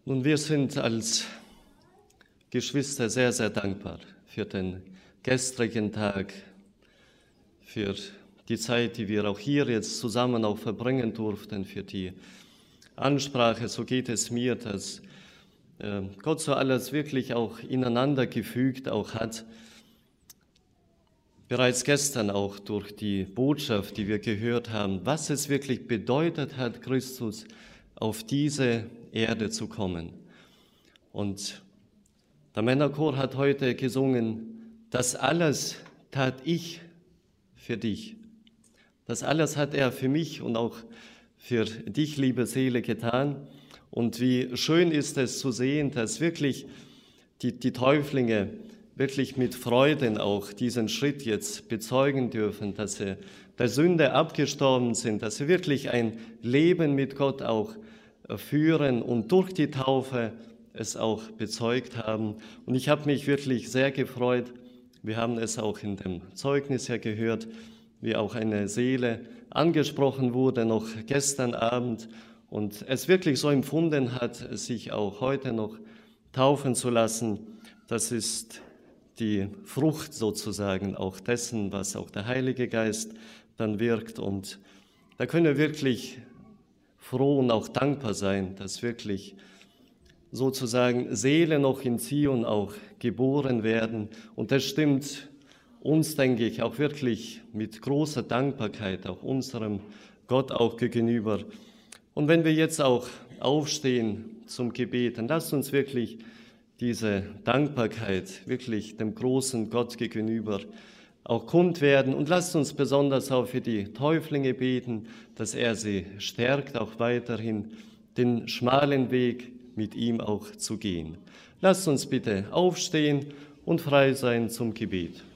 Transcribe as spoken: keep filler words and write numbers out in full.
Nun, wir sind als Geschwister sehr, sehr dankbar für den gestrigen Tag, für die Zeit, die wir auch hier jetzt zusammen auch verbringen durften, für die Ansprache. So geht es mir, dass äh, Gott so alles wirklich auch ineinander gefügt auch hat. Bereits gestern auch durch die Botschaft, die wir gehört haben, was es wirklich bedeutet hat, Christus auf diese Erde zu kommen. Und der Männerchor hat heute gesungen, das alles tat ich für dich. Das alles hat er für mich und auch für dich, liebe Seele, getan. Und wie schön ist es zu sehen, dass wirklich die, die Täuflinge wirklich mit Freuden auch diesen Schritt jetzt bezeugen dürfen, dass sie der Sünde abgestorben sind, dass sie wirklich ein Leben mit Gott auch führen und durch die Taufe es auch bezeugt haben. Und ich habe mich wirklich sehr gefreut. Wir haben es auch in dem Zeugnis ja gehört, wie auch eine Seele angesprochen wurde, noch gestern Abend, und es wirklich so empfunden hat, sich auch heute noch taufen zu lassen. Das ist die Frucht sozusagen auch dessen, was auch der Heilige Geist dann wirkt. Und da können wir wirklich froh und auch dankbar sein, dass wirklich sozusagen Seelen noch in Zion auch geboren werden. Und das stimmt uns, denke ich, auch wirklich mit großer Dankbarkeit, auch unserem Gott auch gegenüber. Und wenn wir jetzt auch aufstehen zum Gebet, dann lasst uns wirklich diese Dankbarkeit wirklich dem großen Gott gegenüber auch kund werden. Und lasst uns besonders auch für die Täuflinge beten, dass er sie stärkt, auch weiterhin den schmalen Weg mit ihm auch zu gehen. Lasst uns bitte aufstehen und frei sein zum Gebet.